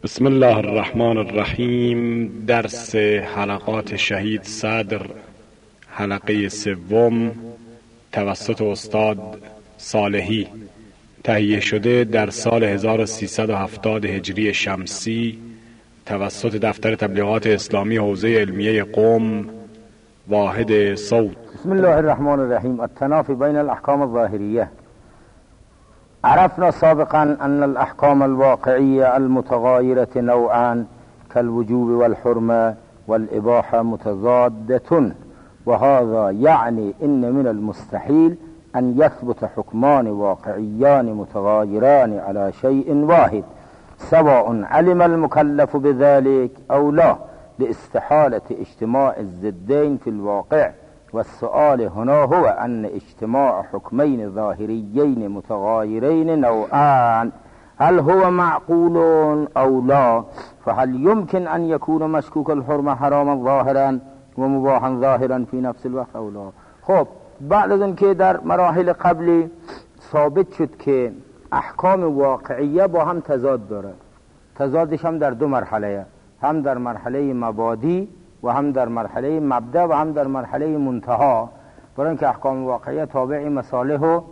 بسم الله الرحمن الرحیم. درس حلقات شهید صدر، حلقه سوم، توسط استاد صالحی، تهیه شده در سال 1370 هجری شمسی توسط دفتر تبلیغات اسلامی حوزه علمیه قم، واحد صوت. بسم الله الرحمن الرحیم. التنافی بین الاحکام الظاهریه. عرفنا سابقا أن الأحكام الواقعية المتغايرة نوعان كالوجوب والحرمة والإباحة متضادة، وهذا يعني إن من المستحيل أن يثبت حكمان واقعيان متغايران على شيء واحد سواء علم المكلف بذلك أو لا، لاستحالة اجتماع الضدين في الواقع. والسؤال هنا هو أن اجتماع حكمين ظاهريين متغايرين نوعان، هل هو معقول أو لا؟ فهل يمكن أن يكون مشكوك الحرمة حراما ظاهرا ومباحا ظاهرا في نفس الوقت أو لا؟ خب بعد از اینکه در مراحل قبلی ثابت شد که احکام واقعیه با هم تضاد داره، تضادش هم در دو مرحله، هم در مرحله مبادی و هم در مرحله مبدأ و هم در مرحله منتها. برای اینکه احکام واقعیه تابع مصالح و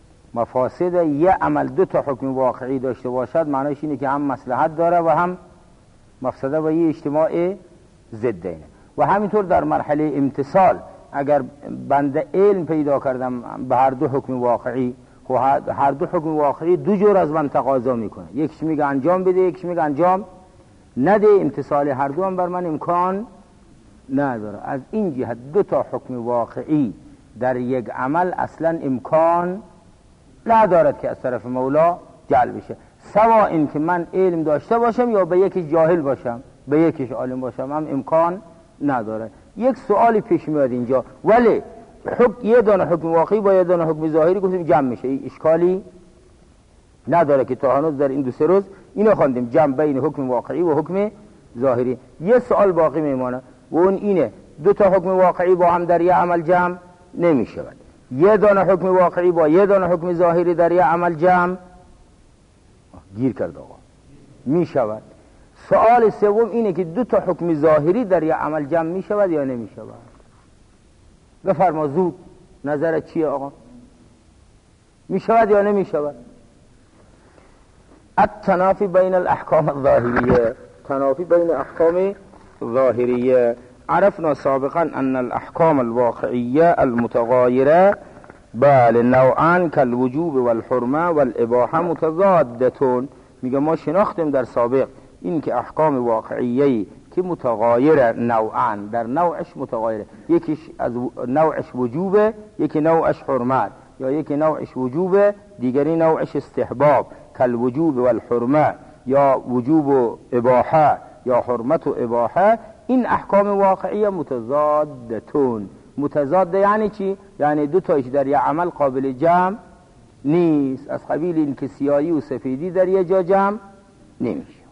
مفاسد یه عمل دو تا حکم واقعی داشته باشد، معنیش اینه که هم مصلحت داره و هم مفسده و یه اجتماع ضدینه. و همینطور در مرحله امتثال اگر بنده علم پیدا کردم به هر دو حکم واقعی، هر دو حکم واقعی دو جور از من تقاضا میکنه، یکیش میگه انجام بده، یکیش میگه انجام نده. امتثال هر دو هم بر من امکان نداره. از این جهت دو تا حکم واقعی در یک عمل اصلا امکان ندارد که از طرف مولا جلب بشه، سواء این که من علم داشته باشم یا به یکیش جاهل باشم، به یکیش عالم باشم، هم امکان نداره. یک سوالی پیش میاد اینجا، ولی یه دانه حکم واقعی با یه دانه حکم ظاهری گفتیم جمع میشه، اشکالی نداره که تا هنوز در این دو سه روز اینو خواندیم، جمع بین حکم واقعی و حکم ظاهری. یه سوال باقی میمانه و اون اینه دو تا حکم واقعی با هم در یه عمل جمع نمی شود، یه دانه حکم واقعی با یه دانه حکم ظاهری در یه عمل جمع گیر کرد آقا می شود. سوال سوم اینه که دو تا حکم ظاهری در یه عمل جمع می شود یا نمی شود؟ بفرما زود، نظرت چیه آقا؟ می شود یا نمی شود؟ التنافی بین الاحکام الظاهریه، تنافی بین احکام ظاهریه. عرفنا سابقا ان الاحکام الواقعیه المتغایره بله نوعان كالوجوب والحرمه والاباحه متضادتون. میگه ما شناختیم در سابق این که احکام واقعیه که متغایره نوعان، در نوعش متغایره، یکیش از نوعش وجوبه، یکی نوعش حرمت، یا یکی نوعش وجوبه دیگری نوعش استحباب، كالوجوب والحرمه، یا وجوب و اباحه یا حرمت و اباحه. این احکام واقعیه متضادتون. متضاد یعنی چی؟ یعنی دو تایش در یه عمل قابل جمع نیست، از قبیل این که سیاهی و سفیدی در یه جا جمع نمیشه.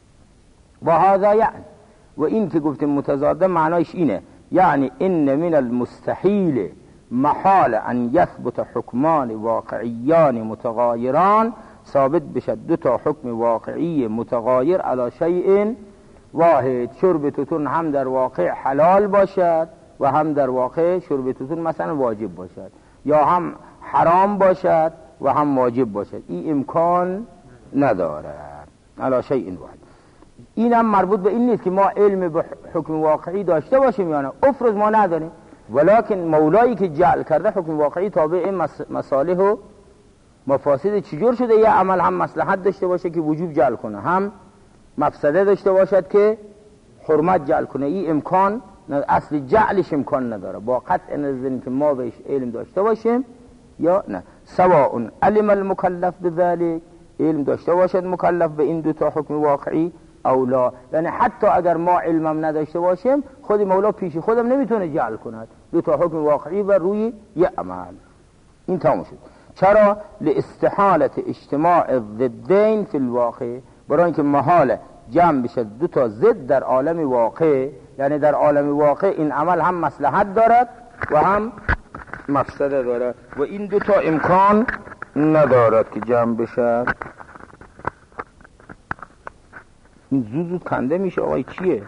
و هذا یعنی، و این که گفتیم متضاده معنایش اینه، یعنی ان من المستحیل محال ان یثبت حکمان واقعیان متغایران، ثابت بشد دو تا حکم واقعی متغایر علی شیء واحد. شرب توتون هم در واقع حلال باشد و هم در واقع شرب توتون مثلا واجب باشد، یا هم حرام باشد و هم واجب باشد. این امکان ندارد علی شیء واحد. این هم مربوط به این نیست که ما علم به حکم واقعی داشته باشیم یا نه، افرض ما نداریم، ولکن مولایی که جعل کرده حکم واقعی تابع مصالح و مفاسد چجور شده یه عمل هم مصلحت داشته باشه که وجوب جعل کنه، هم مفسده داشته باشد که حرمت جعل کنه. این امکان اصل جعلش امکان نداره، با قطع نظر که ما بهش علم داشته باشیم یا نه. سواء علم المکلف بذلك، علم داشته باشد مکلف به این دو تا حکم واقعی او لا، یعنی حتی اگر ما علمم نداشته باشیم خود مولا پیش خودم نمیتونه جعل کند دو تا حکم واقعی و روی یه عمل. این تمام شد. چرا؟ لاستحالت اجتماع الضدین فی الواقع، برای اینکه محال جمع بشه دو تا ضد در عالم واقع، یعنی در عالم واقع این عمل هم مصلحت دارد و هم مفسده دارد و این دو تا امکان ندارد که جمع بشه. این زود کنده میشه. آقای چیه؟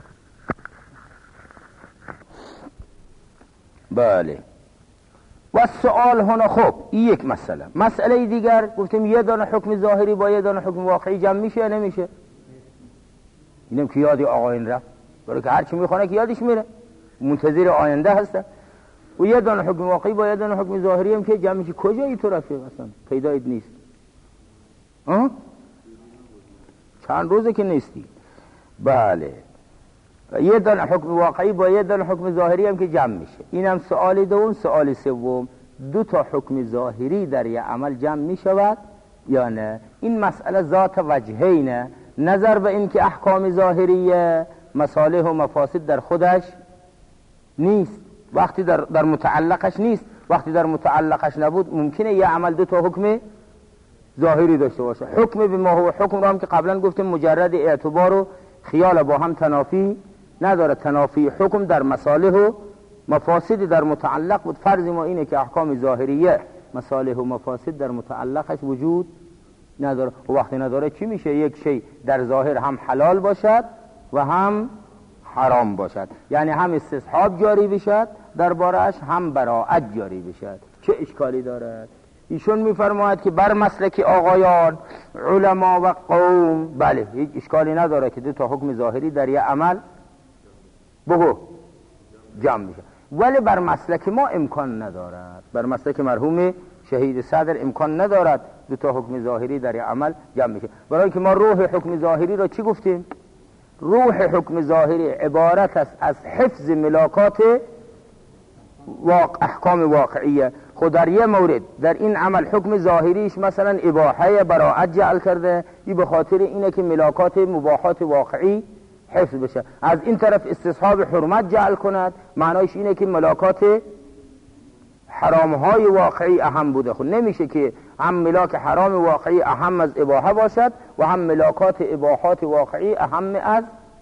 بله. و سوال هنا، خب این یک مسئله دیگر گفتیم یه دانه حکم ظاهری با یه دانه حکم واقعی جمع میشه یا نمیشه؟ اینم که یادی آقایان رفت، برای که هرچی میخونه که یادش میره، منتظر آینده هسته. و یه دانه حکم واقعی با یه دانه حکم ظاهری هم که جمع میشه. کجایی تو رفیق اصلا پیدایت نیست؟ چند روزه که نیستی. بله. یه دانه حکم واقعی با یه دانه حکم ظاهری هم که جمع میشه. اینم سوال دوم. سوال سوم، دو تا حکم ظاهری در یه عمل جمع میشود یا نه؟ این مسئله ذات وجهینه. نظر به این که احکام ظاهریه مصالح و مفاسد در خودش نیست، وقتی در متعلقش نیست. وقتی در متعلقش نبود ممکنه یه عمل دو تا حکم ظاهری داشته باشه. حکم به ما هو حکم رو هم که قبلا گفتیم مجرد اعتبار و خیال با هم تنافی نداره. تنافی حکم در مصالح و مفاسد در متعلق بود. فرض ما اینه که احکام ظاهریه مصالح و مفاسد در متعلقش وجود نداره. و وقتی نداره چی میشه؟ یک شی در ظاهر هم حلال باشد و هم حرام باشد، یعنی هم استصحاب جاری بشد درباره‌اش، هم براءت جاری بشد. چه اشکالی دارد؟ ایشون میفرماید که بر مسلک آقایان علما و قوم بله هیچ اشکالی نداره که دو تا حکم ظاهری در یه عمل جمع میشه، ولی بر مسلک ما امکان ندارد. بر مسلک مرحوم شهید صدر امکان ندارد دو تا حکم ظاهری در یه عمل جمع میشه. برای که ما روح حکم ظاهری را چی گفتیم؟ روح حکم ظاهری عبارت است از حفظ ملاکات احکام واقعیه. خود در یه مورد در این عمل حکم ظاهریش مثلا اباحه براءت جعل کرده، این به خاطر اینه که ملاکات مباحات واقعی حفظ بشه. از این طرف استصحاب حرمت جعل کند، معنایش اینه که ملاکات حرامهای واقعی اهم بوده. خود نمیشه که هم ملاک حرام واقعی اهم از اباحه باشد و هم ملاکات اباحات واقعی اهم از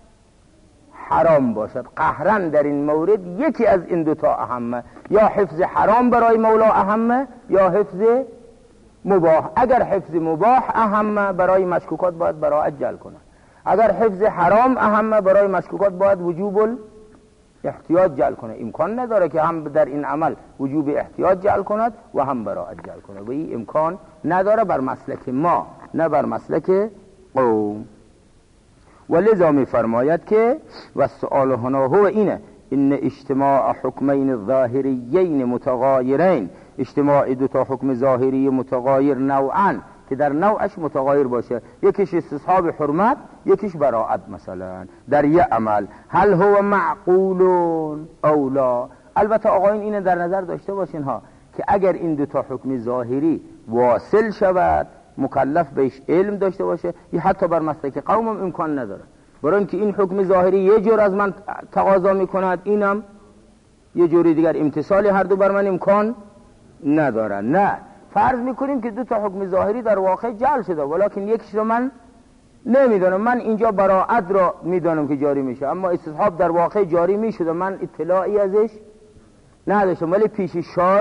حرام باشد. قهرن در این مورد یکی از این دوتا اهمه، یا حفظ حرام برای مولا اهمه یا حفظ مباح. اگر حفظ مباح اهمه برای مشکوکات باید براءت جعل کنه، اگر حفظ حرام اهمه برای مشکوکات باید وجوب احتیاط جعل کنه. امکان نداره که هم در این عمل وجوب احتیاط جعل کند و هم براءت جعل کنه، و این امکان نداره بر مسلک ما نه بر مسلک قوم. ولذا می فرماید که و سؤال هنا هو اینه ان اجتماع حکمین الظاهریین متغایرین، اجتماع دو تا حکم ظاهری متغایر نوعا که در نوعش متغایر باشه، یکیش استصحاب حرمت یکیش براءت مثلا در یه عمل، هل هو معقول او لا؟ البته آقایون اینه در نظر داشته باشین ها که اگر این دو تا حکم ظاهری واصل شود مکلف بهش علم داشته باشه، یا حتی بر مسلک قوم هم امکان نداره، برای اینکه این حکم ظاهری یه جور از من تقاضا میکند اینم یه جوری دیگر، امتصال هر دو بر من امکان نداره. نه، فرض میکنیم که دو تا حکم ظاهری در واقع جعل شده، ولیکن یکیش رو من نمیدونم. من اینجا براءت را میدونم که جاری میشه، اما استصحاب در واقع جاری میشده، من اطلاعی ازش نداشتم، ولی پیش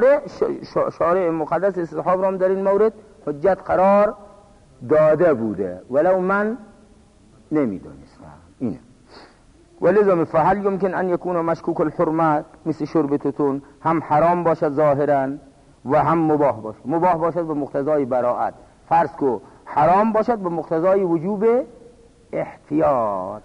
شارع مقدس استصحاب را در این مورد حجت قرار داده بوده ولو من نمیدونستم. اینه ولذا فهل يمكن ان يكون مشکوک الحرمات مثل شرب توتون هم حرام باشد ظاهرا و هم مباح باشد. مباح باشد به مقتضای براءت، فرض کو حرام باشد به مقتضای وجوب احتیاط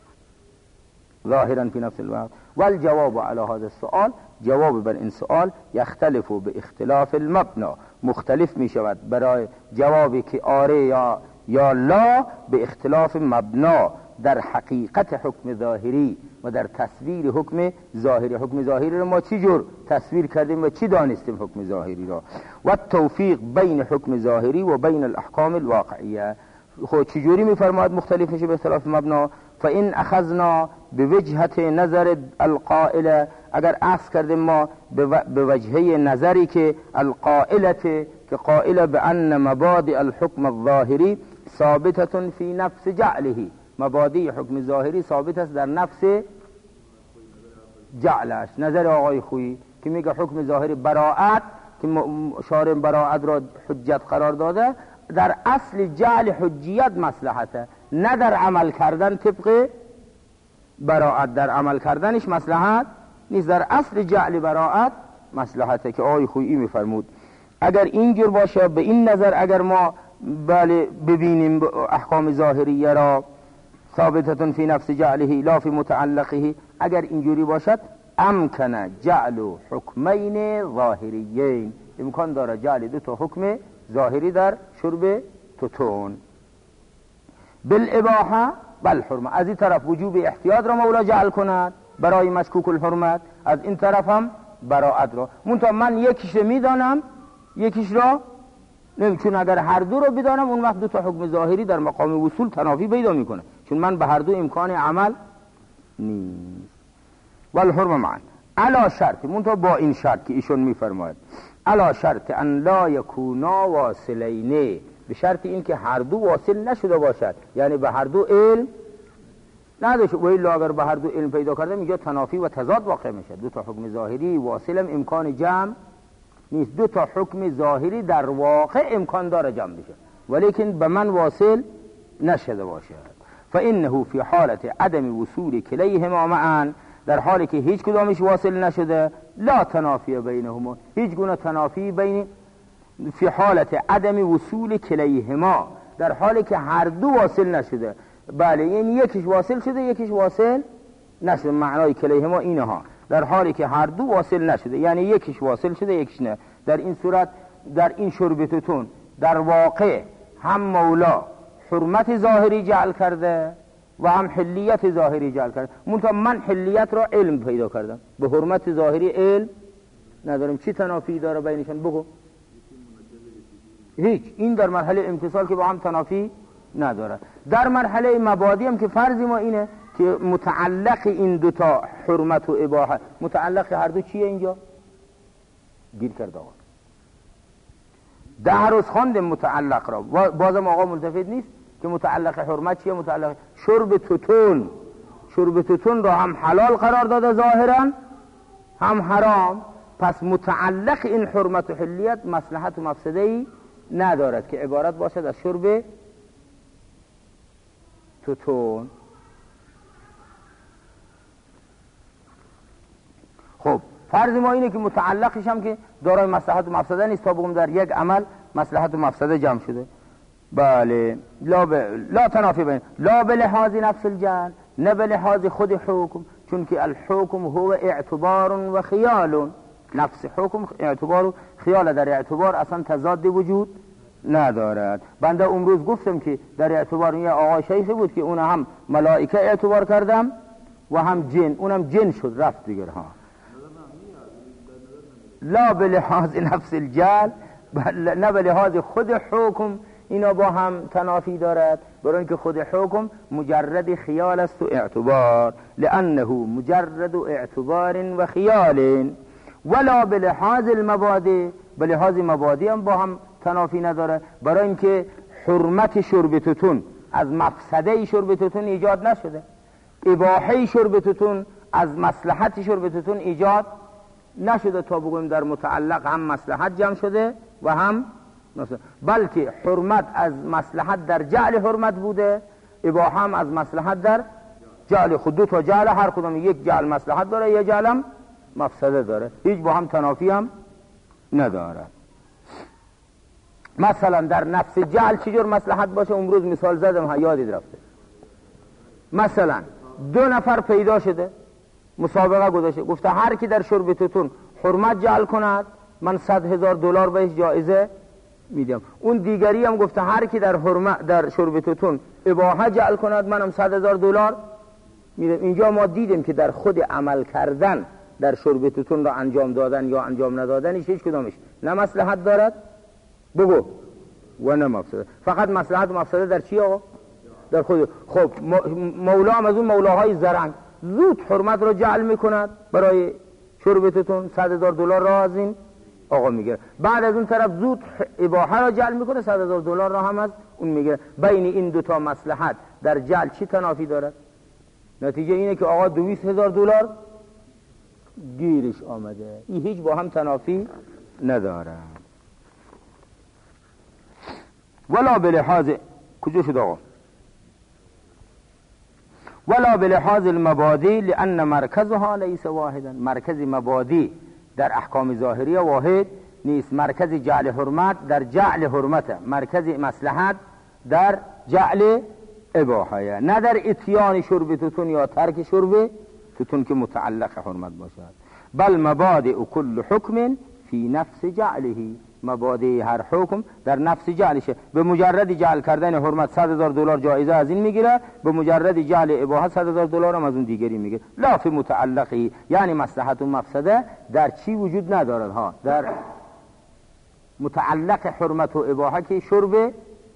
ظاهرا فی نفس الوقت. والجواب على هذا السؤال، جواب بر این سؤال یختلف به اختلاف المبنا، مختلف می شود برای جوابی که آره یا لا به اختلاف مبنا در حقیقت حکم ظاهری و در تصویر حکم ظاهری. حکم ظاهری رو ما چی جور تصویر کردیم و چی دانستیم حکم ظاهری را، و توفیق بین حکم ظاهری و بین الاحکام الواقعیه. خود چجوری میفرماید مختلف میشه به اختلاف مبنا؟ فإن اخذنا بوجهت نظر القائله، اگر اخذ کردیم ما به وجهه نظری که القائلت که قائله بأن مبادئ الحکم الظاهری ثابتة فی نفس جعله، مبادئ حکم ظاهری ثابت است در نفس جعلش. نظر آقای خویی که میگه حکم ظاهری براءت که شارع براءت را حجت قرار داده، در اصل جعل حجیت مصلحته، نه در عمل کردن طبق براءت، در عمل کردنش مصلحت نیست. در اصل جعل براءت مصلحته که آقای خویی میفرمود اگر اینجور باشه، به این نظر اگر ما بله ببینیم احکام ظاهریه را ثابتتون فی نفس جعله لا فی متعلقه، اگر اینجوری باشد امکنه جعل حکمین ظاهریین، امکان داره جعل دو تا حکم ظاهری در شرب توتون. بالاباحه بالحرمه، از این طرف وجوب احتیاط را مولا جعل کند برای مشکوک الحرمت، از این طرف هم براءت را. منتها من یکیش رو میدانم یکیش را نمی، چون اگر هر دو رو بدانم اون وقت دو تا حکم ظاهری در مقام وصول تنافی پیدا میکنه، چون من به هر دو امکان عمل نیست. والحرمه معا علا شرط، منتها با این شرط که ایشون میفرماید علا شرط ان لا یکونا واصلین، به شرط این که هر دو واصل نشده باشد، یعنی به هر دو علم نداشت. و الا اگر به هر دو علم پیدا کردم اینجا تنافی و تضاد واقع میشه. دو تا حکم ظاهری واصلم امکان جمع نیست، دو تا حکم ظاهری در واقع امکان داره جمع بشه ولیکن به من واصل نشده باشد. فانه فی حالت عدم وصول کلیهما معا، در حالی که هیچ کدامش واصل نشده، لا تنافی بینهما، هیچ گونه تنافی بین، فی حالت عدم وصول کلیهما، در حالی که هر دو واصل نشده. بله، یعنی یکیش واصل شده یکیش واصل نشده، معنای کلیهما اینها، در حالی که هر دو واصل نشده، یعنی یکیش واصل شده یکیش نه. در این صورت در این شرب توتون در واقع هم مولا حرمت ظاهری جعل کرده و هم حلیت ظاهری جعل کرده، منتها من حلیت را علم پیدا کردم، به حرمت ظاهری علم ندارم. چی تنافی داره بینشان؟ بگو. هیچ. این در مرحله امتصال که با هم تنافی نداره. در مرحله مبادی هم که فرض ما اینه که متعلق این دوتا حرمت و اباحه، متعلق هر دو چیه اینجا؟ گیر کرده آقا. 10 روز خواندم متعلق را، بازم آقا ملتفت نیست که متعلق حرمت چیه. متعلق شرب توتون، شرب توتون را هم حلال قرار داده ظاهرا هم حرام، پس متعلق این حرمت و حلیت مصلحت و مفسده‌ای ندارد که عبارت باشد از شرب توتون. خب فرض ما اینه که متعلقش هم که دارای مصلحت و مفسده نیست، تا بگم در یک عمل مصلحت و مفسده جمع شده. بله، لا تنافی بین، لا به لحاظ نفس الجعل، نه به لحاظ خود حکم، چون که الحکم هو اعتبار و خیال، نفس حکم اعتبار و خیال، در اعتبار اصلا تضاد وجود ندارد. بنده امروز گفتم که در اعتبار یه آقای شیخی بود که اون هم ملائکه اعتبار کردم و هم جن، اونم جن شد رفت دیگر ها. لا به لحاظ نفس الجعل، نه به لحاظ خود حکم، اینا با هم تنافی دارد، برای اینکه خود حکم مجرد خیال است و اعتبار، لانه مجرد اعتبار و خیال. ولا به لحاظ المبادی، به لحاظ مبادی هم با هم تنافی نداره، برای اینکه حرمت شرب توتون از مفسده شرب توتون ایجاد نشده، اباحه شرب توتون از مصلحت شرب توتون ایجاد نشده، تا بگویم در متعلق هم مصلحت جمع شده و هم مصلحت، بلکه حرمت از مصلحت در جعل حرمت بوده، اباحه هم از مصلحت در جعل. خود دو تا جعل، هر کدام یک جعل مصلحت داره، یک جعل هم مفسده داره، هیچ با هم تنافی هم نداره. مثلا در نفس جعل چجور مصلحت باشه؟ امروز مثال زدم یادید رفته. مثلا 2 نفر پیدا شده، مسابقه گذاشته، گفته هر کی در شرب توتون حرمت جعل کند من $100,000 بهش جایزه میدم. اون دیگری هم گفته هر کی در شرب توتون اباحه جعل کند منم $100,000 میدم. اینجا ما دیدیم که در خود عمل کردن در شرب توتون را انجام دادن یا انجام ندادنش هیچ کدامش نه مصلحت دارد، بگو، و نه مفسده. فقط مصلحت و مفسده در چی آقا؟ در خود. خب مولا هم از اون مولاهای زرنگ زود حرمت را جعل میکند برای شرب توتون، $100,000 را از این آقا میگیره، بعد از اون طرف زود اباحه را جعل میکنه، $100,000 را هم از اون میگیره. بین این دوتا مصلحت در جعل چی تنافی دارد؟ نتیجه اینه که آقا $200,000 گیرش آمده، این هیچ با هم تنافی نداره. ولا به لحاظ کجا شد آقا؟ ولا بلحاظ المبادی لأن مرکزها لیس واحدا. مرکز مبادی در احکام ظاهریه واحد نیست. مرکز جعل حرمت در جعل حرمته، مرکز مصلحت در جعل اباحه، نه در اتیان شرب توتون یا ترک شرب توتون که متعلق حرمت باشد. بل مبادئ کل حکم فی نفس جعله. مبادئ هر حکم در نفس جعلشه. به مجرد جعل کردن حرمت $100,000 جایزه از این میگیره، به مجرد جعل اباحه $100,000 هم از اون دیگری میگیره. لا فی متعلقی، یعنی مصلحت و مفسده در چی وجود ندارد ها، در متعلق حرمت و اباحه که شرب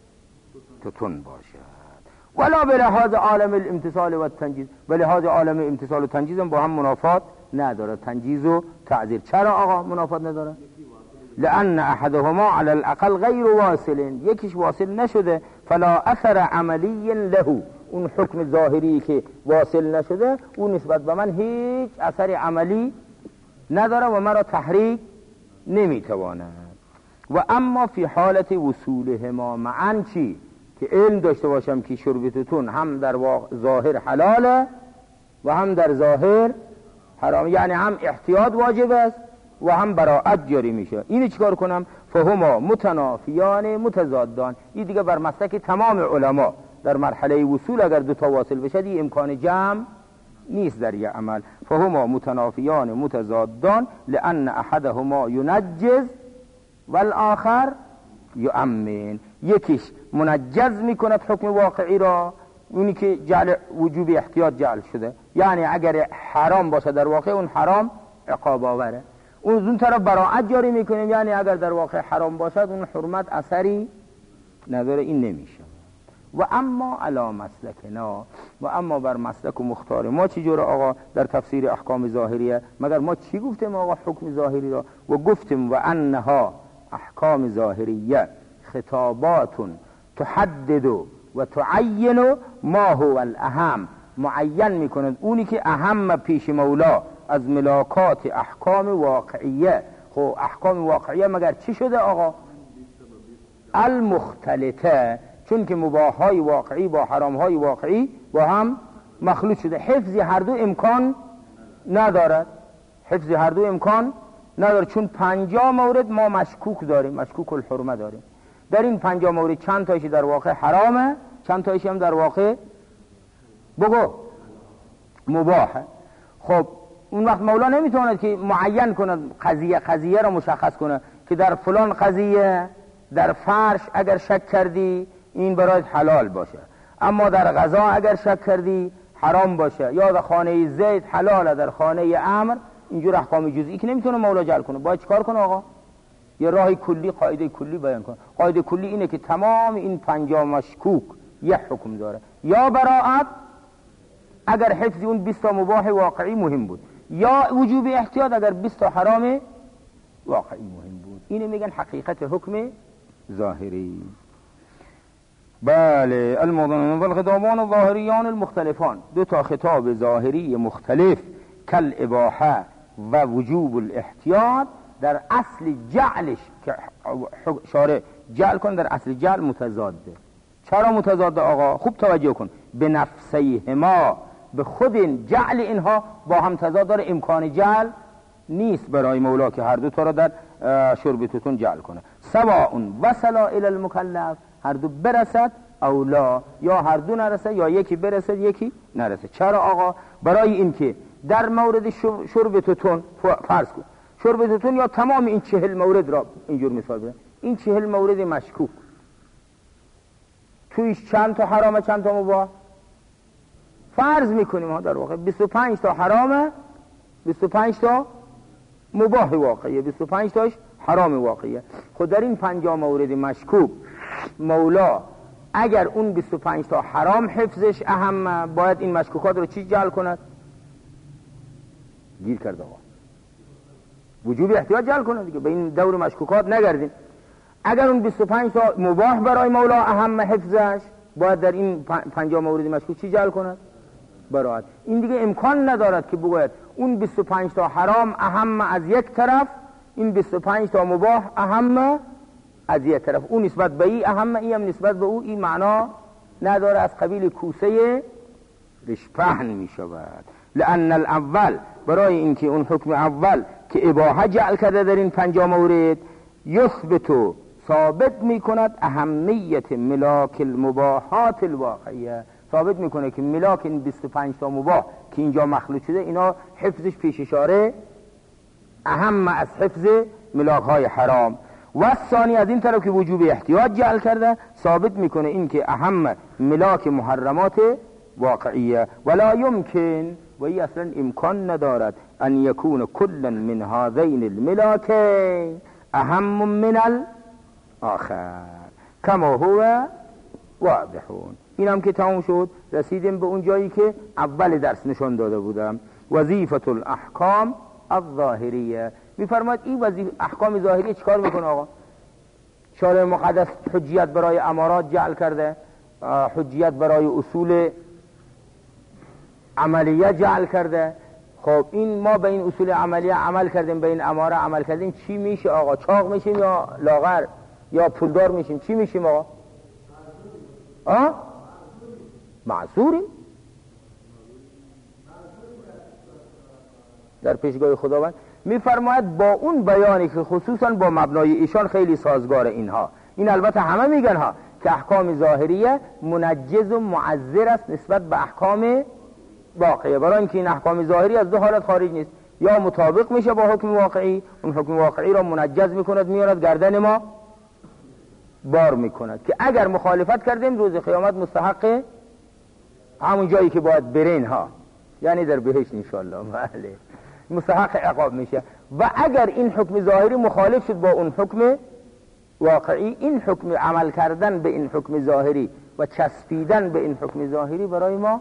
توتون باشد. ولا به لحاظ عالم الامتصال و التنجیز. به لحاظ عالم امتصال و تنجیز هم با هم منافات نداره، تنجیز و تعذیر. چرا آقا منافات نداره؟ لأن احدهما على الاقل غیر واصل، یکیش واصل نشده، فلا اثر عملی له. اون حکم ظاهری که واصل نشده اون نسبت به من هیچ اثر عملی نداره و مرا تحریک نمیتواند. و اما فی حالت وصولهما معا، چی؟ که علم داشته باشم که شرب توتون هم در ظاهر حلاله و هم در ظاهر حرام، یعنی هم احتیاط واجب است و هم براءت جاری میشه. اینو چیکار کنم؟ فهما متنافیان متضادان. این دیگه بر مسلک تمام علما در مرحله وصول اگر دو تا واصل بشه دی امکان جمع نیست در یه عمل. فهما متنافیان متضادان لأن احدهما ينجز والآخر یؤمن. یکیش منجز میکند حکم واقعی را، اونی که جعل وجوب احتیاط جعل شده، یعنی اگر حرام باشه در واقع اون حرام عقاب آوره. اون طرف براءت جاری میکنیم، یعنی اگر در واقع حرام باشد اون حرمت اثری نداره، این نمیشه. و اما علی مسلکنا، و اما بر مسلک و مختار ما چی جوره آقا در تفسیر احکام ظاهریه؟ مگر ما چی گفتیم آقا حکم ظاهری را؟ و گفتیم و انها احکام ظاهریه خطابات تحدد و تعین ما هو الاهم. معین میکند اونی که اهم پیش مولا از ملاکات احکام واقعیه. خب احکام واقعیه مگر چی شده آقا؟ المختلطه، چون که مباحهای واقعی با حرامهای واقعی با هم مخلوط شده. حفظ هر دو امکان ندارد، حفظ هر دو امکان نداره، چون 50 مورد ما مشکوک داریم، مشکوک الحرمه داریم. در این 50 مورد چند تایشی در واقع حرامه، چند تایشی هم در واقع بگو مباحه. خب اون وقت مولا نمیتواند که معین کند قضیه را مشخص کنه که در فلان قضیه در فرش اگر شک کردی این برایت حلال باشه، اما در غذا اگر شک کردی حرام باشه، یا در خانه زید حلاله در خانه امر. اینجور احکام جزئی که نمیتونه مولا جعل کنه. باید چیکار کنه آقا؟ یه راهی کلی، قاعده کلی بیان کنه. قاعده کلی اینه که تمام این 50 مشکوک یه حکم داره، یا براءت اگر حفظ اون 20 مباح واقعی مهم بود، یا وجوب احتیاط اگر 20 حرام واقعی مهم بود. اینو میگن حقیقت حکم ظاهری. بله، المضمون والخطابان الظاهریان المختلفان، دو تا خطاب ظاهری مختلف کل اباحه و وجوب الاحتیاط در اصل جعلش که شارع جعل کن، در اصل جعل متضاده. چرا متضاده آقا؟ خوب توجه کن. به نفسیهما، به خود جعل اینها با هم تضاد داره. امکان جعل نیست برای مولا که هر دو تا را در شرب توتون جعل کنه. سواء وصلا الی المکلف، هر دو برسد او لا، یا هر دو نرسد، یا یکی برسد یکی نرسد. چرا آقا؟ برای این که در مورد شرب توتون فرض کن شرب توتون یا تمام این 40 مورد را اینجور مثال بزن، این 40 مورد مشکوک تویش چند تا حرامه چند تا مباح؟ فرض میکنیم ها در واقع 25 تا حرامه، 25 تا مباح واقعیه، 25 تاش حرام واقعیه. خود در این 50 مورد مشکوک مولا اگر اون 25 تا حرام حفظش اهم، باید این مشکوکات رو چی جعل کند؟ گیر کرده آقا، وجوب احتیاط جعل کنه دیگه، به این دور مشکوکات نگردیم. اگر اون 25 تا مباح برای مولا اهم حفظش، باید در این 50 مورد مشکوک چی جعل کند؟ براءت. این دیگه امکان ندارد که بگوید اون 25 تا حرام اهم از یک طرف، این 25 تا مباح اهم از یک طرف. اون نسبت به این اهم، این هم نسبت به او، این معنا نداره. از قبیل کوسه پهن می شود. لأن الاول، برای اینکه اون حکم اول که اباحه جعل کرده در این 5 مورد، یثبت ثابت می کند اهمیت ملاک المباحات الواقعیه، ثابت می کنه که ملاک این 25 تا مباح که اینجا مخلوط شده اینا حفظش پیش اشاره اهم از حفظ ملاک های حرام. و ثانی، از این طرف که وجوب احتیاط جعل کرده، ثابت میکنه این که اهم ملاک محرمات واقعیه. ولا یمکن، و این اصلا امکان ندارد، ان یکون کل من هذین الملاکین اهم من الاخر کما هو واضحون. اینم که تمام شد، رسیدیم به اون جایی که اول درس نشان داده بودم. وظیفه الاحکام الظاهریه. میفرماید این وظیفه احکام ظاهری چیکار میکنه آقا؟ شارع مقدس حجیت برای امارات جعل کرده، حجیت برای اصول عملیه جعل کرده. خب این ما به این اصول عملیه عمل کردیم، به این اماره عمل کردیم، چی میشه آقا؟ چاق میشیم یا لاغر یا پولدار میشیم؟ چی میشیم آقا؟ معذوریم در پیشگاه خداوند. میفرماید با اون بیانی که خصوصا با مبنای ایشان خیلی سازگار اینها، این البته همه میگن ها که احکام ظاهریه منجز و معذر است نسبت به احکام واقعیه، برای اینکه این احکام ظاهری از 2 حالت خارج نیست، یا مطابق میشه با حکم واقعی، اون حکم واقعی را منجز میکند، میارد گردن ما بار میکند، که اگر مخالفت کردیم روز قیامت مستحق همون جایی که باید برین ها، یعنی در بهشت انشاءالله، بله، مستحق عقاب میشه. و اگر این حکم ظاهری مخالف شد با اون حکم واقعی، این حکم عمل کردن به این حکم ظاهری و چسبیدن به این حکم ظاهری برای ما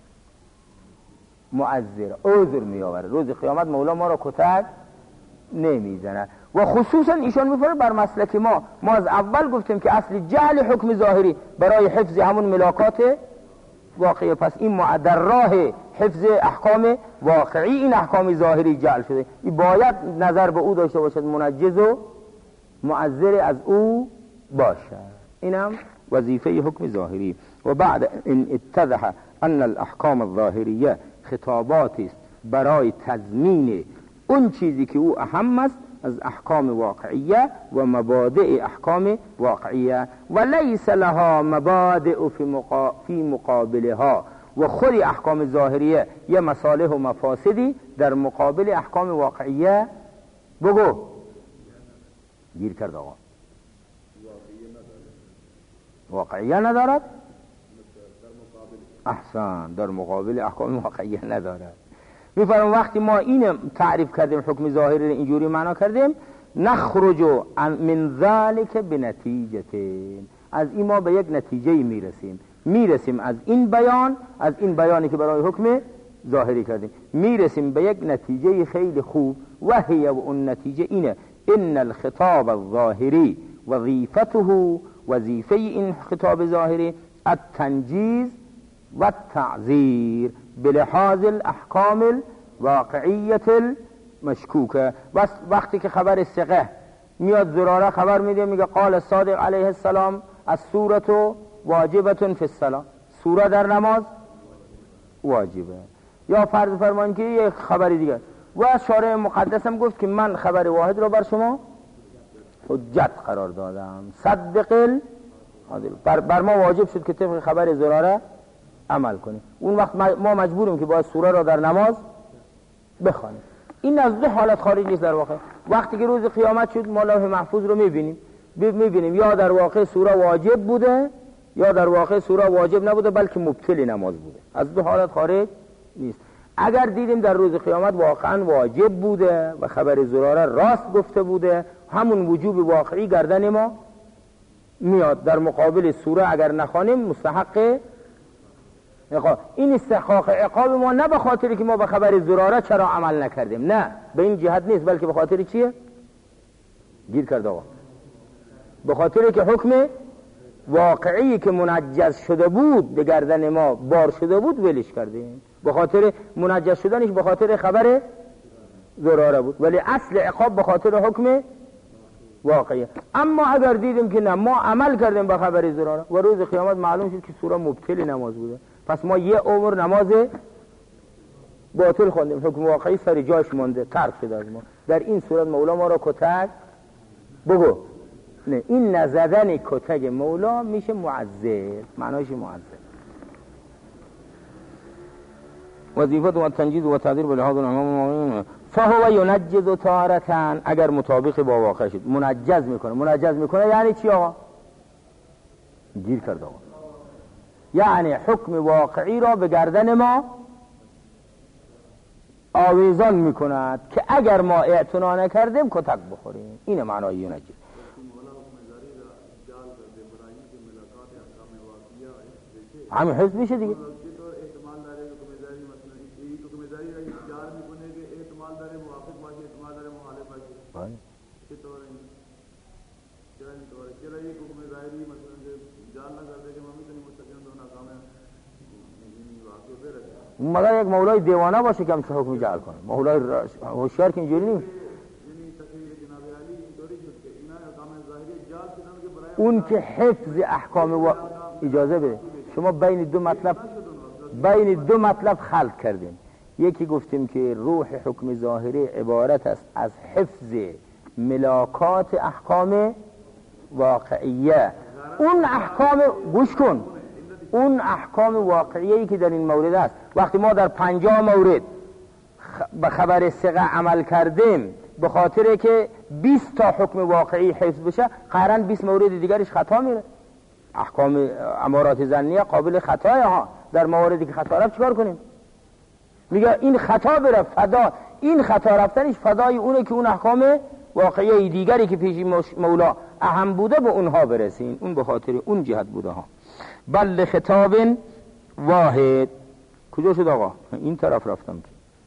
معذر، عذر میآورد. روز قیامت مولا ما را کتک نمیزنه. و خصوصا ایشان میفرمه بر مسلک ما از اول گفتیم که اصل جعل حکم ظاهری برای حفظ همون ملاکات واقعی، پس این در راه حفظ احکام واقعی این احکام ظاهری جعل شده، این باید نظر به او داشته باشد، منجز و معذر از او باشد. اینم وظیفه حکم ظاهری. و بعد ان اتضح ان الاحکام الظاهریه خطاباتی است برای تضمین اون چیزی که او اهم است از احکام واقعیه و مبادئ احکام واقعیه، و لیس لها مبادئ فی مقابلها، و خود احکام ظاهریه یه مصالح و مفاسدی در مقابل احکام واقعیه بگو گیر کرد آقا. واقعیه ندارد؟ احسن، در مقابل احکام واقعیه ندارد. میفرم وقتی ما این تعریف کردیم حکم ظاهری رو اینجوری معنا کردیم، نخرج من ذلك بنتیجه، از این ما به یک نتیجه میرسیم از این بیانی که برای حکم ظاهری کردیم، میرسیم به یک نتیجه خیلی خوب، و هی، و اون نتیجه اینه، ان الخطاب الظاهری وظیفته، وظیفه این خطاب ظاهری التنجیز و التعذیر بلحاظ الاحکام الواقعیت المشکوکه. وقتی که خبر ثقه میاد زراره خبر میده، میگه قال الصادق علیه السلام السورة واجبة فی الصلاة، سوره در نماز واجبه. یا فرض فرمان که یک خبری دیگه، و شارع مقدس هم گفت که من خبر واحد رو بر شما حجت قرار دادم، صدق بر ما واجب شد که طبق خبر زراره عمل کنیم. اون وقت ما مجبوریم که باید سوره را در نماز بخوانیم. این از 2 حالت خارج نیست در واقع. وقتی که روز قیامت شد ما لوح محفوظ رو میبینیم یا در واقع سوره واجب بوده یا در واقع سوره واجب نبوده بلکه مبطل نماز بوده. از 2 حالت خارج نیست. اگر دیدیم در روز قیامت واقعا واجب بوده و خبر زراره راست گفته بوده، همون وجوب واقعی گردن ما میاد. در مقابل سوره اگر نخوانیم مستحق عقاب. این استحقاق عقاب ما نه به خاطری که ما به خبر زراره چرا عمل نکردیم، نه، به این جهت نیست، بلکه به خاطر چیه؟ گیر کرد آقا. به خاطری که حکم واقعی که منجز شده بود به گردن ما بار شده بود ولش کردیم. به خاطر منجز شدنش به خاطر خبر زراره بود، ولی اصل عقاب به خاطر حکم واقعیه. اما اگر دیدیم که نه، ما عمل کردیم به خبر زراره و روز قیامت معلوم شد که سوره مبطل نماز بوده، پس ما یه عمر نماز باطل خوندیم، حکم واقعی سر جاش مونده، ترک شده از ما. در این صورت مولا ما را کتک بگو نه، این نزدن کتک مولا میشه معذر، معناش معذر. وظیفت و تنجیز و تعذیر به لحاظ الامام فهو ینجز تارتن، اگر مطابق با واقع شد منجز میکنه. منجز میکنه یعنی چی آقا؟ گیر کرد آقا، یعنی حکم واقعی را به گردن ما آویزان میکند که اگر ما اعتنا نکردیم کتک بخوریم. این معنای ینجز. همین حفظ میشه دیگه. مگر یک مولای دیوانه باشه که همچه حکم جعل کنه. مولای هوشیار که اینجوری نیست. اون که حفظ احکام و اجازه بده. شما بین دو مطلب خلط کردیم. یکی گفتیم که روح حکم ظاهری عبارت است از حفظ ملاکات احکام واقعیه. اون احکام گوش کن، اون احکام واقعیه‌ای که در این مورد است، وقتی ما در 50 مورد به خبر ثقه عمل کردیم به خاطر که 20 تا حکم واقعی حفظ بشه، قرن 20 مورد دیگرش خطا میره. احکام امارات ظنیه قابل خطاه ها. در مواردی که خطا رفت چیکار کنیم؟ میگه این خطا بره فدا، این خطا رفتنش فدای اونه که اون احکام واقعی دیگری که پیش مولا اهم بوده به اونها برسین. اون به خاطر اون جهت بوده ها. بل خطاب واحد. کجا شد آقا؟ این طرف رفتم.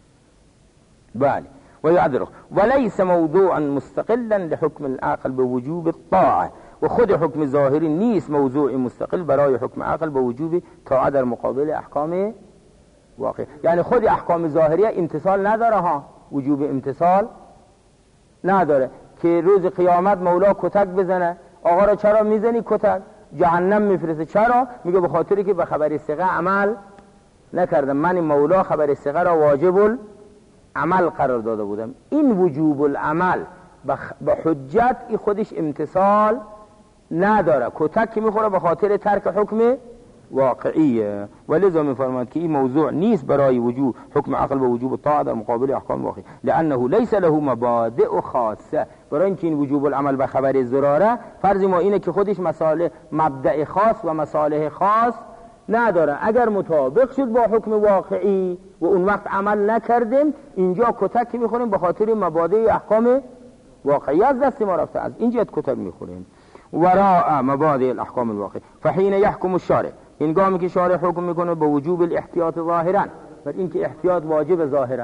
بله. و یعذر وليس موضوعا مستقلا لحكم العقل بوجوب الطاعه. و خود حکم ظاهری نیست موضوع مستقل برای حکم عقل به وجوب طاعه در مقابل احکام واقعی. یعنی خود احکام ظاهری امتصال نداره ها، وجوب امتصال نداره که روز قیامت مولا کتک بزنه. آقا را چرا میزنی کتک؟ جهنم میفرسته. چرا؟ میگه به خاطری که به خبر ثقه عمل نکردم، من مولا خبر ثقه را واجب عمل قرار داده بودم. این وجوب العمل به حجت ای خودش امتصال نداره، کتک میخوره به خاطر ترک حکم واقعیه. ولذا میفرماید که این موضوع نیست برای وجوب حکم عقل به وجوب الطاعه در مقابل احکام واقعی، لانه ليس له مبادئ خاصه. برای اینکه این وجوب العمل به خبر ضراره فرض ما اینه که خودش مبدأ خاص و مصالح خاص نداره. اگر مطابق شد با حکم واقعی و اون وقت عمل نکردیم، اینجا کتک میخوریم به خاطر مبادئ احکام واقعی از دست ما رفته، از این جهت کتک میخوریم. وراء مبادئ الاحکام الواقعی فحين يحكم الشارع، هنگامی که شارع حکم میکنه به وجوب الاحتیاط ظاهرا، بر این که احتیاط واجب ظاهرا.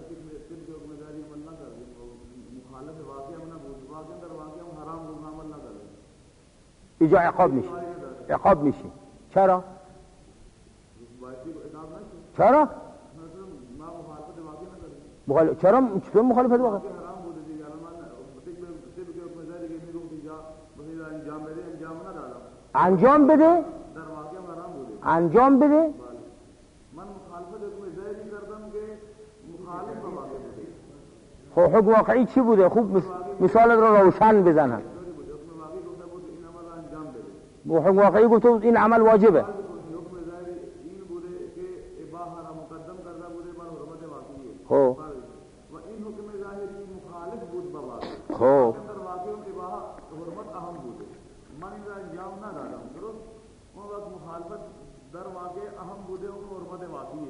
اینجا عقاب میشه. چرا؟ چرا؟ چرا مخالفت واقع؟ انجام بده. من مخالفت ظاهری کردم که مخالف با واقع بوده. خب حکم واقعی چی بوده؟ خوب مثال را روشن بزنن. حکم واقعی گفته بود این عمل واجبه. حکم ظاهری این بوده که اباحه را مقدم کرده بوده بر حرمت واقعیه. خب و این حکم ظاهری مخالف بود با واقع. خب در واقع اباحه حرمت اهم بوده، من این را انجام ندادم. درست؟ اون وقت مخالفت در واقع اهم بوده، اون حرمت واقعیه.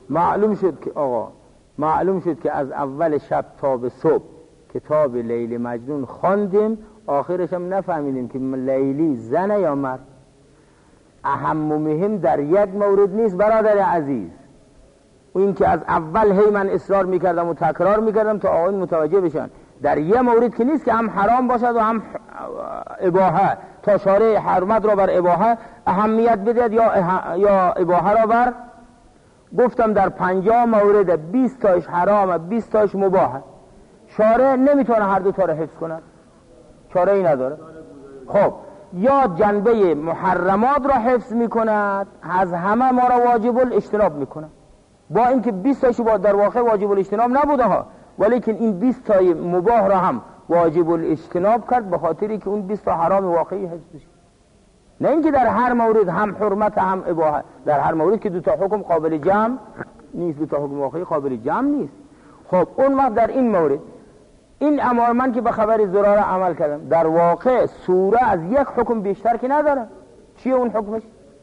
معلوم شد که از اول شب تا به صبح کتاب لیل مجنون خواندیم، آخرش هم نفهمیدیم که لیلی زنه یا مرد. اهم و مهم در یک مورد نیست برادر عزیز، این که از اول هی من اصرار میکردم و تکرار میکردم تا آقایون متوجه بشن، در یک مورد که نیست که هم حرام باشد و هم اباحه، تا شارع حرمت را بر اباحه اهمیت بدهد یا اباحه را بر. گفتم در 50 مورد 20 تاش حرامه 20 تاش مباحه. شارع نمیتونه هر دو تا را حفظ کنه، چاره ای نداره. خب یا جنبه محرمات را حفظ میکند، از همه ما را واجب الاجتناب میکند، با اینکه 20 تاشو با در واقع واجب الاجتناب نبوده ها، ولی که این 20 تای مباح را هم واجب الاجتناب کرد به خاطری که اون 20 تا حرام واقعی حفظ بشه. نه اینکه در هر مورد هم حرمت هم اباحت، در هر مورد که دو تا حکم قابل جمع نیست، دو تا حکم واقعی قابل جمع نیست. خب اون وقت در این مورد این امر من که به خبر ضراره عمل کردم، در واقع سوره از یک حکم بیشتر که نداره. چیه اون حکمش؟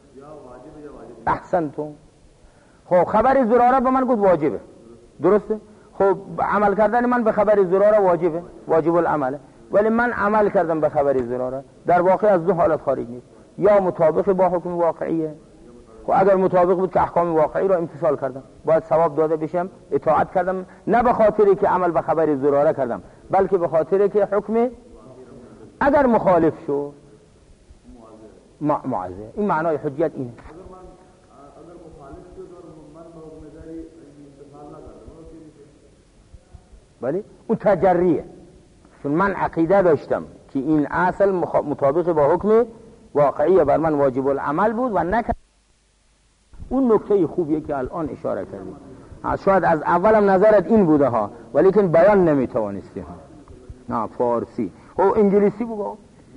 احسنتم. خب خبر ضراره به من گفت واجبه، درسته؟ خب عمل کردن من به خبر ضراره واجبه، واجب العمله، ولی من عمل کردم به خبر ضراره، در واقع از دو حالت خارج نیست، یا مطابق با حکم واقعیه. خب اگر مطابق بود که احکام واقعی را امتثال کردم، باید ثواب داده بشم، اطاعت کردم، نه به خاطری که عمل به خبر ضراره کردم، بلکه به خاطری که حکم اگر مخالف شد معاذ. این معنای حجت اینه. بله اون تجریه، چون من عقیده داشتم که این اصل مطابق با حکم واقعی بر من واجب العمل بود و نکرد. اون نکته خوبیه که الان اشاره کردیم. شاید از اولم نظرت این بوده ها، ولی که بیان نمیتوانستی ها. نه فارسی او انگلیسی بگو.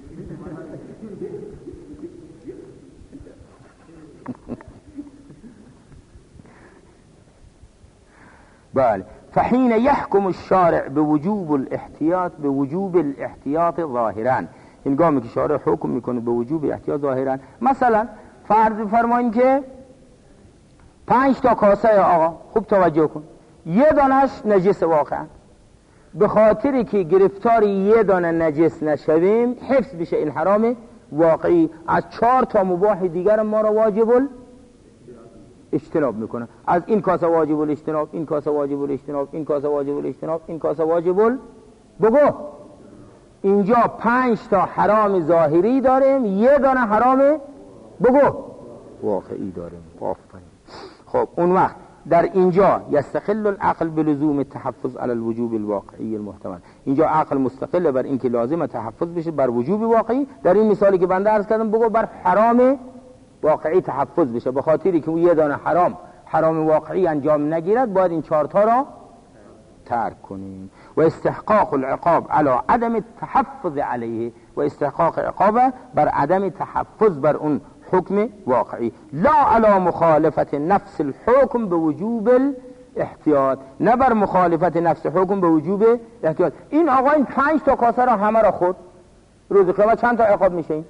بله. فحين يحكم الشارع بوجوب الاحتياط ظاهرا، هنگامی که شارع حکم میکنه به وجوب احتیاط ظاهرا، مثلا فرض فرمایین که 5 تا کاسه آقا، خوب توجه کن، یه دانش نجس واقعا، به خاطری که گرفتار یه دانه نجس نشویم حفظ بشه این حرام واقعی، از 4 تا مباح دیگر ما را واجب اجتناب میکنه. از این کاسه واجب الاجتناب، این کاسه واجب الاجتناب، این کاسه واجب الاجتناب، این کاسه واجب بگو. اینجا 5 تا حرام ظاهری داریم، یه دانه حرام بگو واقعی داریم. آفرین. خب اون وقت در اینجا یستقل العقل بلزوم التحفظ على الوجوب الواقعی المحتمل، اینجا عقل مستقل بر اینکه لازم تحفظ بشه بر وجوب واقعی. در این مثالی که بنده عرض کردم بگو بر حرام واقعی تحفظ بشه، به خاطری که اون یه دانه حرام واقعی انجام نگیرد باید این 4 تا را ترک کنیم. و استحقاق العقاب على عدم التحفظ علیه، و استحقاق عقاب بر عدم تحفظ بر اون حکم واقعی، لا على مخالفت نفس الحکم به وجوب الاحتیاط، نه بر مخالفت نفس حکم به وجوب احتیاط. این آقا این 5 تا کاسه را همه را خورد، روز قیامت چند تا عقاب میشه این؟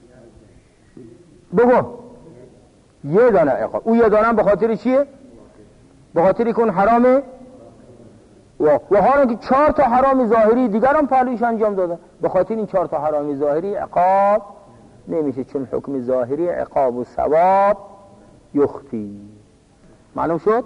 بگو. یه دانه عقاب. او یه دانه به خاطر چیه؟ به خاطری که اون حرامه و حالا که 4 تا حرام ظاهری دیگر هم پهلویش انجام داده، به خاطر این 4 تا حرام ظاهری عقاب نمیشه، چون حکم ظاهری عقاب و ثواب یخفی. معلوم شد؟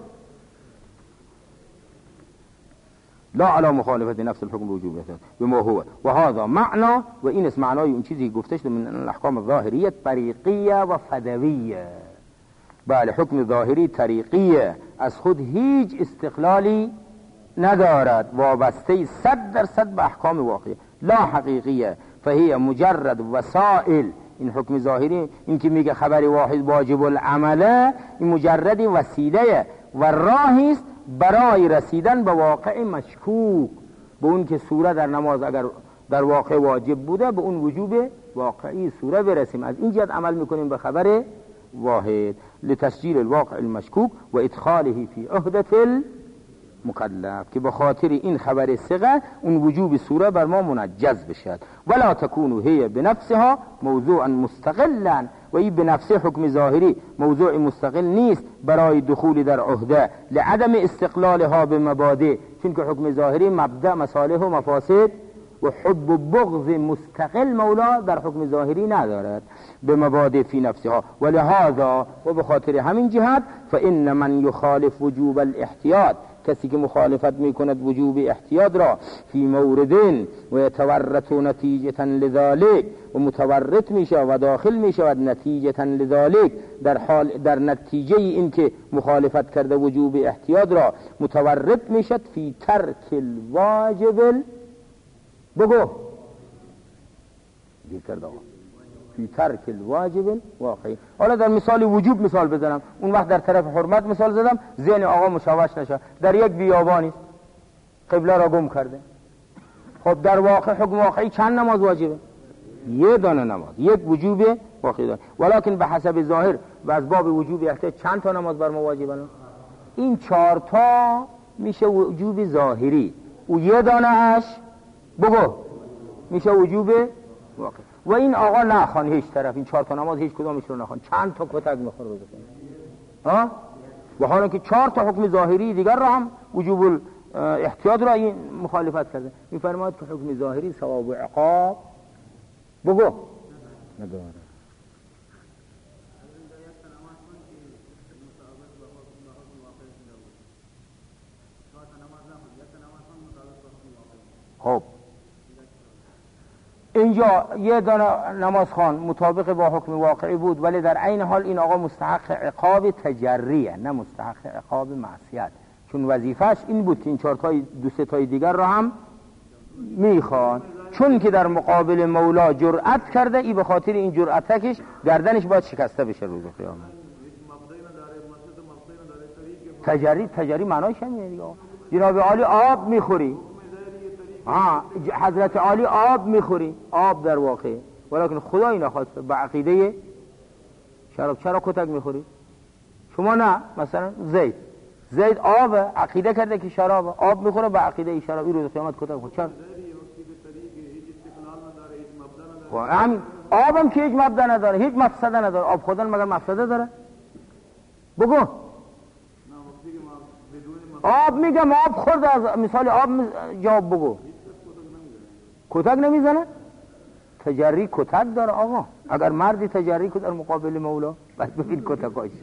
لا على مخالفت نفس الحكم بوجوب بما هو و هذا معنا، و این است معنای اون چیزی گفته شده من الاحکام الظاهریه طریقیه و فدویه. بله حکم ظاهری طریقیه، از خود هیچ استقلالی ندارد، وابسته 100% به احکام واقعی، لا حقیقیه، فهی مجرد وسائل. این حکم ظاهری، این که میگه خبر واحد واجب العمله، این مجرد وسیله و راهی است برای رسیدن به واقع مشکوک، به اون که سوره در نماز اگر در واقع واجب بوده به اون وجوب واقعی سوره برسیم. از این جهت عمل میکنیم به خبر واحد لتسجیل الواقع المشکوک و ادخاله فی عهدة المکلف، که به خاطر این خبر ثقه اون وجوب سوره بر ما منجز بشد. ولا تكون هي بنفسها موضوعا مستقلا، و این به نفسه حکم ظاهری موضوع مستقل نیست برای دخول در عهده، لعدم استقلالها به مبادئ، چون که حکم ظاهری مبدأ مصالح و مفاسد و حب و بغض مستقل مولا در حکم ظاهری ندارد به مبادئ فی نفسها. ولهذا و به خاطر همین جهت فإن من يخالف وجوب الاحتیاط، کسی که مخالفت میکند وجوب احتیاط را فی مورد و یتورط نتیجة لذلك، و متورط میشه و داخل میشود نتیجة لذلك در نتیجه این که مخالفت کرده وجوب احتیاط را متورط میشد فی ترک الواجب بگو دیر کرده فی ترک الواجب واقعی. حالا در مثال وجوب مثال بزنم، اون وقت در طرف حرمت مثال زدم ذهن آقا مشوش نشه. در یک بیابانی قبله را گم کرده، خب در واقع حکم واقعی چند نماز واجبه؟ یه دانه نماز، یک وجوب واقعی داره، ولکن به حسب ظاهر و از باب وجوب احتیاج چند تا نماز بر ما واجبه؟ این 4 تا میشه وجوب ظاهری، و یه دانه اش بگو میشه وجوب واقعی. و این آقا نخوان هیچ طرف، این 4 تا نماز هیچ کدامش رو نخوان، چند تا کتک میخوره بزنه و حالا که 4 تا حکم ظاهری دیگر را هم وجوب احتیاط را این مخالفت کرده، میفرماید که حکم ظاهری ثواب و عقاب بگو نداره. خب اینجا یه دانه نماز خوان مطابق با حکم واقعی بود، ولی در عین حال این آقا مستحق عقاب تجریه، نه مستحق عقاب معصیت، چون وظیفش این بود که این 4 تای 2-3 تای دیگر را هم میخوان، چون که در مقابل مولا جرأت کرده، ای به خاطر این جرأتش گردنش باید شکسته بشه روز قیامت. تجری معناش همینه دیگه. جناب عالی آب میخوری، حضرت عالی آب میخوری، آب در واقع، ولیکن خدایی نخواسته به عقیده شراب چرا کتک میخوری؟ شما نه، مثلا زید آب عقیده کرده که شراب، آب میخوره به عقیده شراب، این روز قیامت کتک میخوره. چرا؟ همین آبم که هیچ مبدا نداره، هیچ مفسده نداره، آب خوردن مگر مفسده داره؟ بگو. آب میگم آب خورده، از مثال آب جواب بگو. کتک نمیزنه؟ تجری کتک داره آقا. اگر مردی تجری که در مقابل مولا، باید ببین کتک آشه.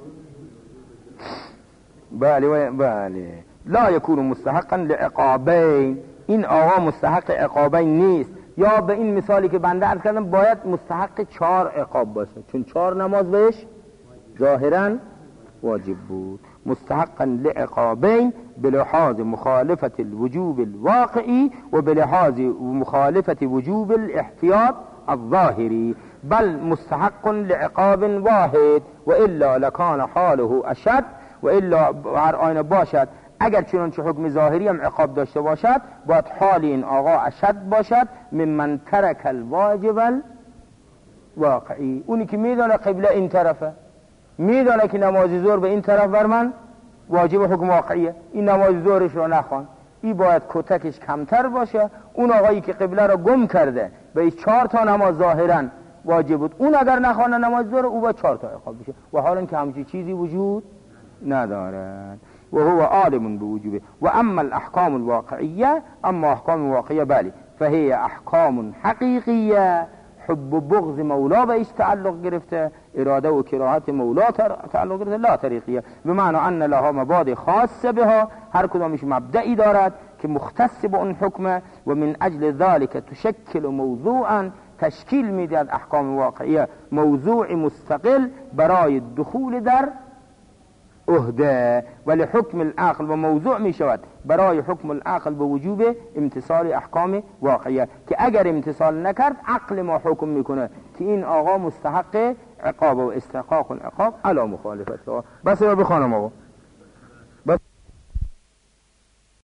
بله لا یکون مستحقا لعقابین، این آقا مستحق عقابین نیست. یا به این مثالی که بنده عرض کردم باید مستحق 4 عقاب باشه، چون 4 نماز بهش ظاهرا واجب بود. مستحقا لعقابین بلحاظ مخالفت الوجوب الواقعی و بلحاظ مخالفت وجوب الاحتیاط الظاهری، بل مستحق لعقاب واحد و الا لکان حاله اشد، و الا هر آینه باشد اگر چنانچه حکم ظاهری هم عقاب داشته باشد، باید حال این آقا اشد باشد ممن ترک الواجب الواقعی. اونی که میدانه قبله این طرفه، میدانه که نماز ظهر به این طرف بر من واجب حکم واقعیه، این نماز ظهرش رو نخوان، این باید کتکش کمتر باشه. اون آقایی که قبله رو گم کرده به 4 تا نماز ظاهرا واجب بود، اون اگر نخوانه نماز ظهر، او باید 4 تا عقاب بشه، و حالا که همچین چیزی وجود ندارد و هو عالم بوجوبه. و اما الاحکام الواقعیه، اما احکام واقعیه بله، فهي احکام حقیقیه، حب و بغض مولا بهش تعلق گرفته، اراده و کراهت مولا تعلق گرفته، لا طریقیه، به معنی ان لها مبادئ خاصه بها، هر کدامش مبدئی دارد که مختص به اون حکمه، و من اجل ذلك تشکل موضوعا، تشکیل میدهد احکام واقعیه موضوع مستقل برای دخول در عهده، ولی حکم العقل و موضوع می شود برای حکم العقل به وجوب امتثال احکام واقعیه، که اگر امتثال نکرد عقل ما حکم میکنه که این آقا مستحق عقاب و استحقاق العقاب علی مخالفت. بس رو بخوانم آقا.